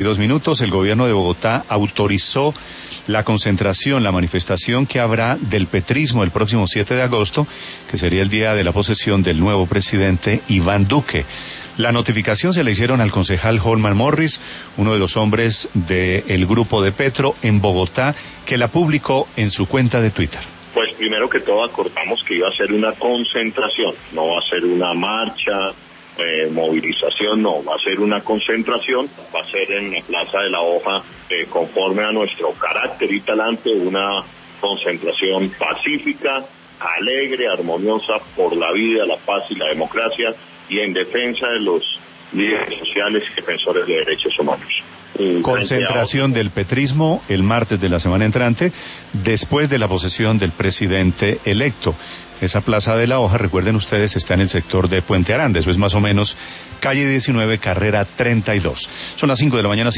2 minutos, el gobierno de Bogotá autorizó la concentración, la manifestación que habrá del petrismo el próximo 7 de agosto, que sería el día de la posesión del nuevo presidente Iván Duque. La notificación se la hicieron al concejal Holman Morris, uno de los hombres del grupo de Petro en Bogotá, que la publicó en su cuenta de Twitter. Pues primero que todo acordamos que iba a ser una concentración, no va a ser una marcha, movilización, no, va a ser una concentración, va a ser en la Plaza de la Hoja, conforme a nuestro carácter y talante, una concentración pacífica, alegre, armoniosa por la vida, la paz y la democracia, y en defensa de los líderes sociales y defensores de derechos humanos. Concentración del petrismo el martes de la semana entrante, después de la posesión del presidente electo. Esa Plaza de la Hoja, recuerden ustedes, está en el sector de Puente Aranda, eso es más o menos calle 19, carrera 32. Son las 5 de la mañana.